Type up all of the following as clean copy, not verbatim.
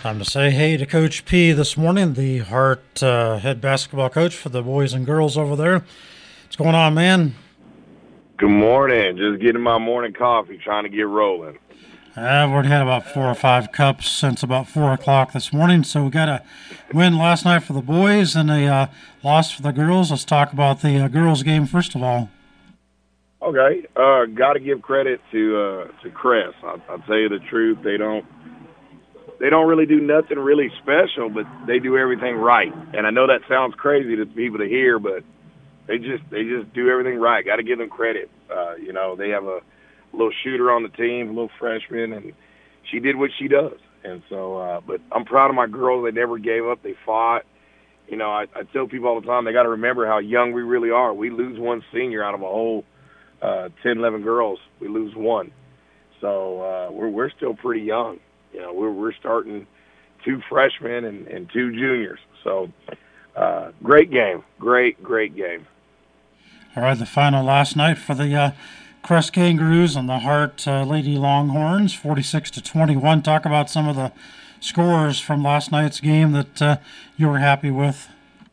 Time to say hey to Coach P this morning, the Hart head basketball coach for the boys and girls over there. What's going on, man? Good morning. Just getting my morning coffee, trying to get rolling. We've already had about 4 or 5 cups since about 4 o'clock this morning. So we got a win last night for the boys and a loss for the girls. Let's talk about the girls game first of all. Okay. Got to give credit to Cress. I'll tell you the truth. They don't really do nothing really special, but they do everything right. And I know that sounds crazy to people to hear, but they just do everything right. Got to give them credit. They have a little shooter on the team, a little freshman, and she did what she does. And so, but I'm proud of my girls. They never gave up. They fought. I tell people all the time they got to remember how young we really are. We lose one senior out of a whole 10, 11 girls. We lose one. So we're still pretty young. We're starting two freshmen and two juniors. So great game, great game. All right, the final last night for the Crest Kangaroos and the Hart Lady Longhorns, 46-21. Talk about some of the scores from last night's game that you were happy with.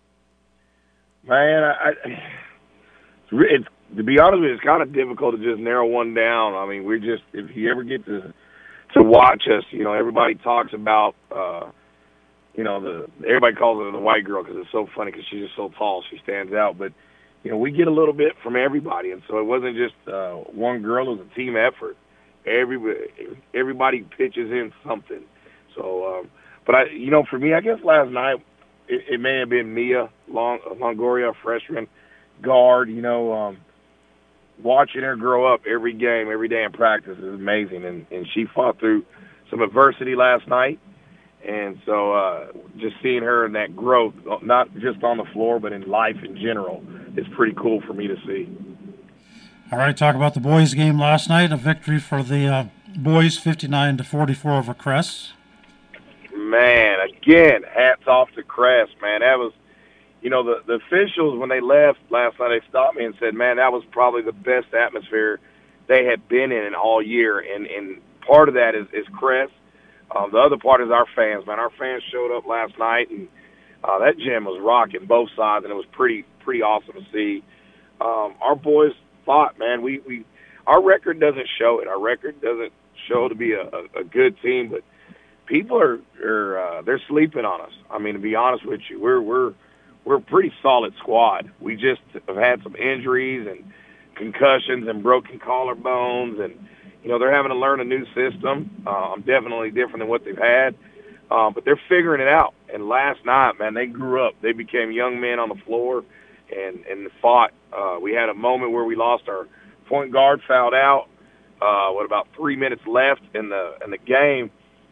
Man, it's to be honest with you, it's kind of difficult to just narrow one down. I mean, if you ever get to watch us, everybody talks about, everybody calls her the white girl because it's so funny because she's just so tall, she stands out. But we get a little bit from everybody, and so it wasn't just one girl; it was a team effort. Everybody pitches in something. So, but for me, I guess last night it may have been Mia Longoria, freshman guard. Watching her grow up every game, every day in practice is amazing, and she fought through some adversity last night. And so just seeing her and that growth, not just on the floor, but in life in general, is pretty cool for me to see. All right, talk about the boys' game last night. A victory for the boys, 59-44 over Crest. Man, again, hats off to Crest, man. That was, the officials, when they left last night, they stopped me and said, man, that was probably the best atmosphere they had been in all year. And part of that is Crest. The other part is our fans, man. Our fans showed up last night, and that gym was rocking both sides, and it was pretty awesome to see. Our boys fought, man. Our record doesn't show it. Our record doesn't show to be a good team, but people are they're sleeping on us. I mean, to be honest with you, we're a pretty solid squad. We just have had some injuries and concussions and broken collarbones, and they're having to learn a new system. Definitely different than what they've had, but they're figuring it out. And last night, man, they grew up. They became young men on the floor and fought. We had a moment where we lost our point guard, fouled out. With about 3 minutes left in the game.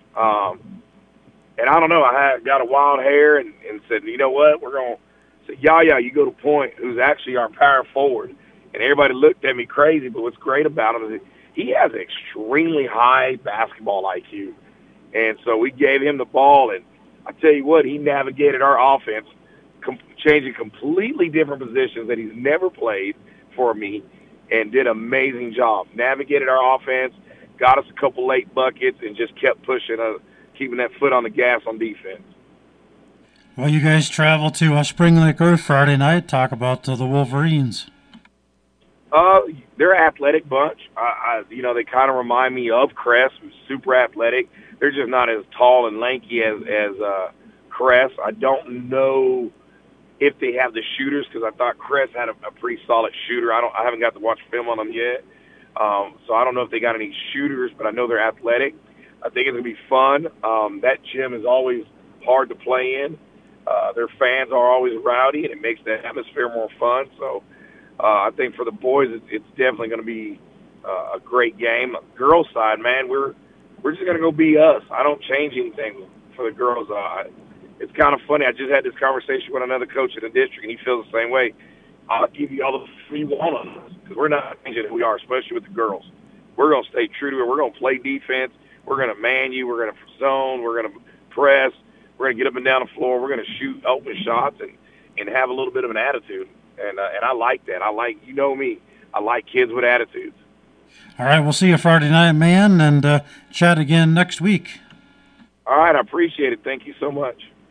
And I don't know, I got a wild hair and said, you know what, we're going to say, Yaya, you go to point, who's actually our power forward. And everybody looked at me crazy, but what's great about him is he has extremely high basketball IQ. And so we gave him the ball, and I tell you what, he navigated our offense, changing completely different positions that he's never played for me, and did an amazing job. Navigated our offense, got us a couple late buckets, and just kept pushing us, keeping that foot on the gas on defense. Well, you guys travel to Spring Lake Earth Friday night. Talk about the Wolverines. They're an athletic bunch. They kind of remind me of Crest, who's super athletic. They're just not as tall and lanky as Crest. I don't know if they have the shooters because I thought Crest had a pretty solid shooter. I haven't got to watch film on them yet, so I don't know if they got any shooters, but I know they're athletic. I think it's gonna be fun. That gym is always hard to play in. Their fans are always rowdy, and it makes the atmosphere more fun. So I think for the boys, it's definitely going to be a great game. Girls' side, man, we're just going to go be us. I don't change anything for the girls. It's kind of funny. I just had this conversation with another coach in the district, and he feels the same way. I'll give you all the free want on us because we're not changing who we are, especially with the girls. We're going to stay true to it. We're going to play defense. We're going to man you. We're going to zone. We're going to press. We're going to get up and down the floor. We're going to shoot open shots and have a little bit of an attitude. And I like that. Me, I like kids with attitudes. All right, we'll see you Friday night, man, and chat again next week. All right, I appreciate it. Thank you so much.